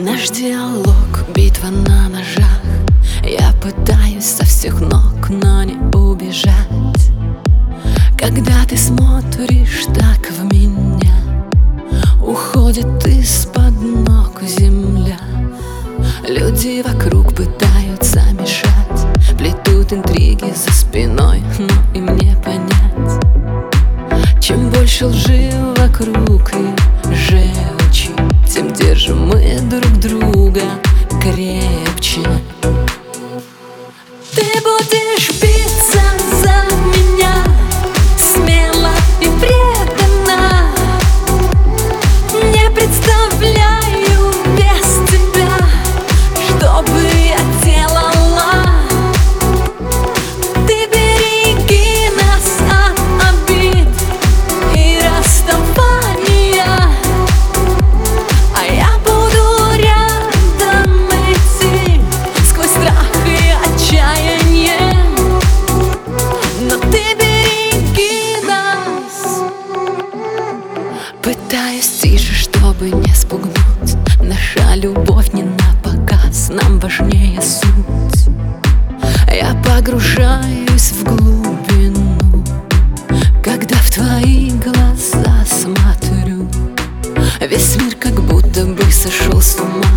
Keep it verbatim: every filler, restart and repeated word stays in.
Наш диалог, битва на ножах. Я пытаюсь со всех ног, но не убежать. Когда ты смотришь так в меня, уходит из-под ног земля. Люди вокруг пытаются мешать, плетут интриги за спиной, но им не понять. Чем больше лжи вокруг и желчи, тем держим мы друг друга крепче. Ты будешь биться за меня смело и преданно. Не представляю без тебя, что бы я делала. Ты береги нас от обид и расставания, а я буду рядом идти сквозь страх и отчаяние. Но ты береги нас. Пытаюсь тише, чтобы не спугнуть. Наша любовь не на показ, нам важнее суть. Я погружаюсь в глубину, когда в твои глаза смотрю. Весь мир как будто бы сошел с ума.